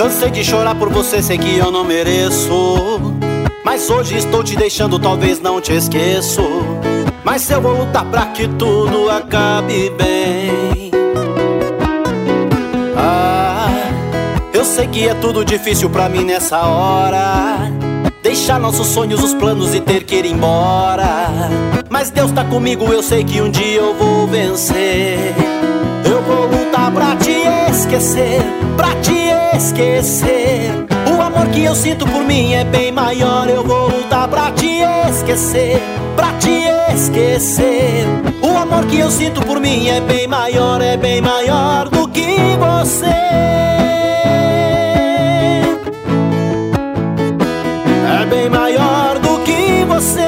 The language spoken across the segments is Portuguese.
Cansei de chorar por você, sei que eu não mereço, mas hoje estou te deixando, talvez não te esqueço. Mas eu vou lutar pra que tudo acabe bem. Eu sei que é tudo difícil pra mim nessa hora, deixar nossos sonhos, os planos e ter que ir embora. Mas Deus tá comigo, eu sei que um dia eu vou vencer. Eu vou lutar pra te esquecer, pra te esquecer. O amor que eu sinto por mim é bem maior. Eu vou lutar pra te esquecer, pra te esquecer. O amor que eu sinto por mim é bem maior do que você. É bem maior do que você.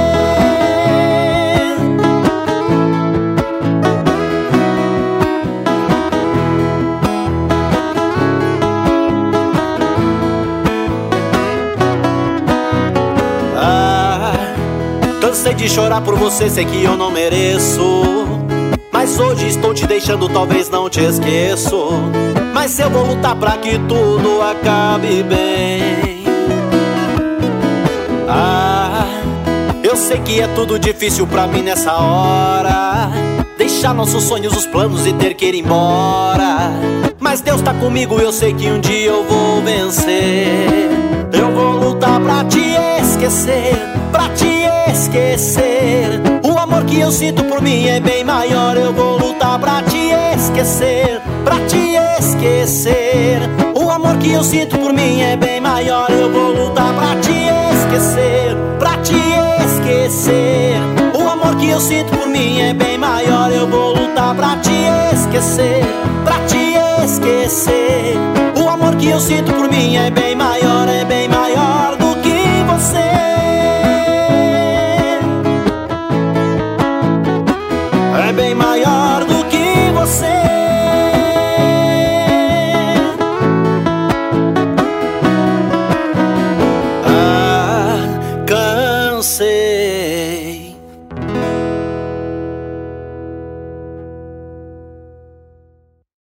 Cansei de chorar por você, sei que eu não mereço, mas hoje estou te deixando, talvez não te esqueço. Mas eu vou lutar pra que tudo acabe bem. Eu sei que é tudo difícil pra mim nessa hora, deixar nossos sonhos, os planos e ter que ir embora. Mas Deus tá comigo, eu sei que um dia eu vou vencer. Eu vou lutar pra te esquecer, pra te esquecer. O amor que eu sinto por mim é bem maior. Eu vou lutar pra te esquecer, pra te esquecer. O amor que eu sinto por mim é bem maior. Eu vou lutar pra te esquecer, pra te esquecer. O amor que eu sinto por mim é bem maior. Eu vou lutar pra te esquecer, pra te esquecer. O amor que eu sinto por mim é bem maior do